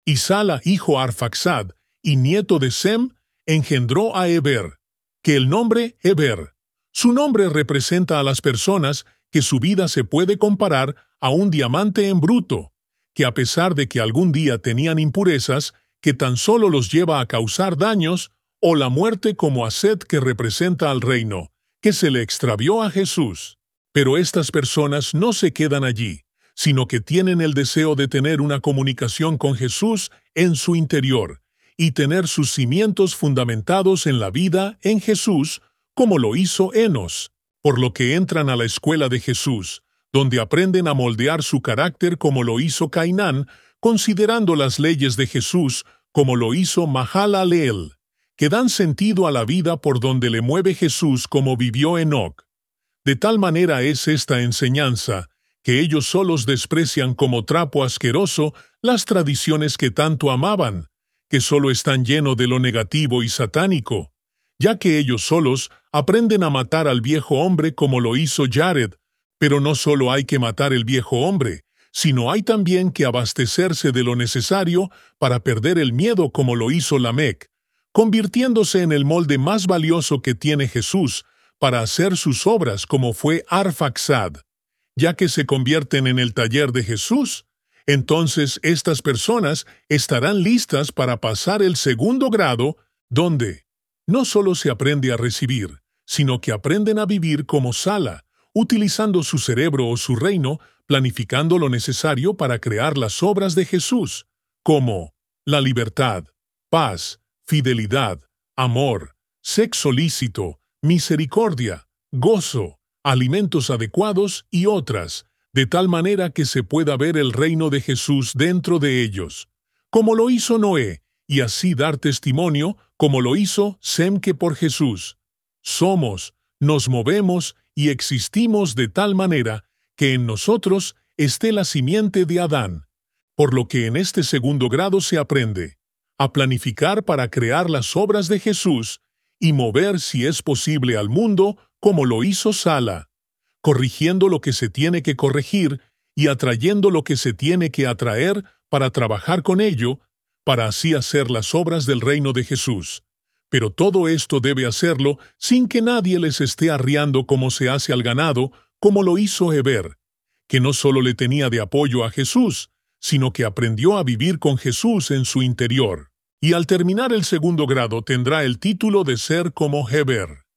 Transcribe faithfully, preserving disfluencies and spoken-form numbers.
Y Sala, hijo Arfaxad, y nieto de Sem, engendró a Heber, que el nombre Heber. Su nombre representa a las personas que su vida se puede comparar a un diamante en bruto, que a pesar de que algún día tenían impurezas, que tan solo los lleva a causar daños, o la muerte como a Set, que representa al reino, que se le extravió a Jesús. Pero estas personas no se quedan allí, sino que tienen el deseo de tener una comunicación con Jesús en su interior, y tener sus cimientos fundamentados en la vida en Jesús, como lo hizo Enos, por lo que entran a la escuela de Jesús, donde aprenden a moldear su carácter como lo hizo Cainán, considerando las leyes de Jesús como lo hizo Mahalaleel, que dan sentido a la vida por donde le mueve Jesús como vivió Enoc. De tal manera es esta enseñanza, que ellos solos desprecian como trapo asqueroso las tradiciones que tanto amaban, que solo están llenos de lo negativo y satánico, ya que ellos solos aprenden a matar al viejo hombre como lo hizo Jared, pero no solo hay que matar el viejo hombre, sino hay también que abastecerse de lo necesario para perder el miedo como lo hizo Lamec, convirtiéndose en el molde más valioso que tiene Jesús para hacer sus obras como fue Arfaxad. Ya que se convierten en el taller de Jesús, entonces estas personas estarán listas para pasar el segundo grado, donde no solo se aprende a recibir, sino que aprenden a vivir como Sala, utilizando su cerebro o su reino, planificando lo necesario para crear las obras de Jesús, como la libertad, paz, fidelidad, amor, sexo lícito, misericordia, gozo, alimentos adecuados y otras, de tal manera que se pueda ver el reino de Jesús dentro de ellos, como lo hizo Noé, y así dar testimonio como lo hizo Sem, que por Jesús somos, nos movemos y existimos de tal manera que en nosotros esté la simiente de Adán, por lo que en este segundo grado se aprende a planificar para crear las obras de Jesús y mover si es posible al mundo como lo hizo Sala, corrigiendo lo que se tiene que corregir y atrayendo lo que se tiene que atraer para trabajar con ello, para así hacer las obras del reino de Jesús. Pero todo esto debe hacerlo sin que nadie les esté arriando como se hace al ganado, como lo hizo Heber, que no solo le tenía de apoyo a Jesús, sino que aprendió a vivir con Jesús en su interior. Y al terminar el segundo grado tendrá el título de ser como Heber.